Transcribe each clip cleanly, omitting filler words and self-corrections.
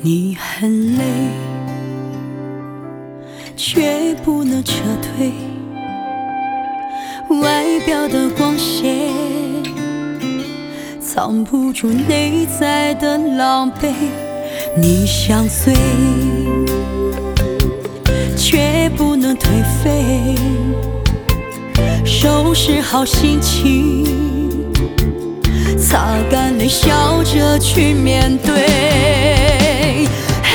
你很累，却不能撤退，外表的光鲜藏不住内在的狼狈。你想醉，却不能颓废，收拾好心情，擦干泪，笑着去面对。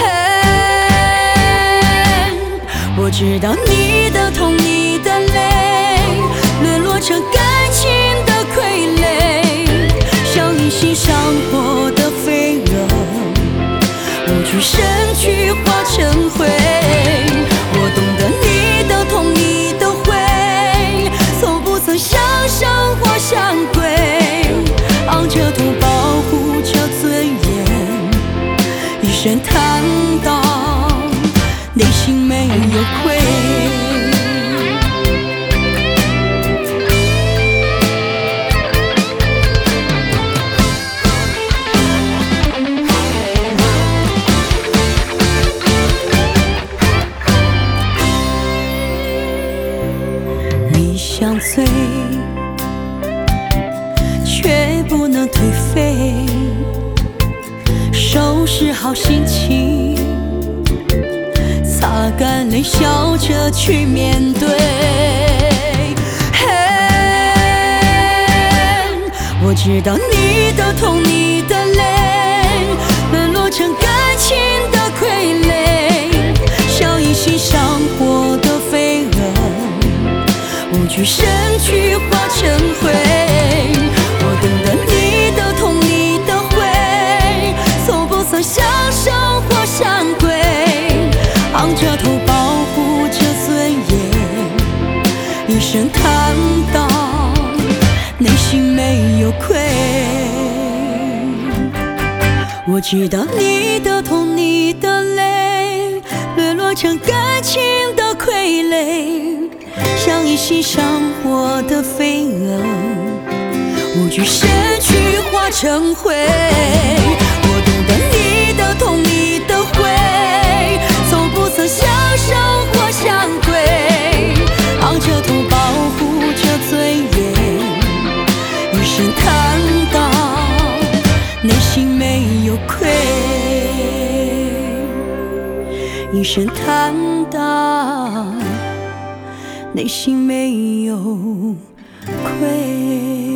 我知道你的痛，你的泪，沦落成感情的傀儡，像一心上火的飞蛾，无惧身躯化成灰。我懂得你的痛，你的悔，从不曾向生活下跪，昂着头保护着尊严，一身坦荡，内心没有愧。你想醉，却不能颓废，收拾好心情，擦干泪，笑着去面对。我知道你的痛，你的泪，沦落成感情的傀儡，像一心上火的飞蛾，无惧身躯化成灰。我懂得你的痛，你的悔，从不曾向生活下跪，昂着头保护着尊严，一身坦荡，内心没有愧。我知道你的痛，你的泪，沦落成感情的傀儡，像一心上火的飞蛾，无惧身躯化成灰。我懂得你的痛，你的悔，从不曾向生活下跪，昂着头保护着尊严，一身坦荡，内心没有愧，一身坦荡，内心没有愧。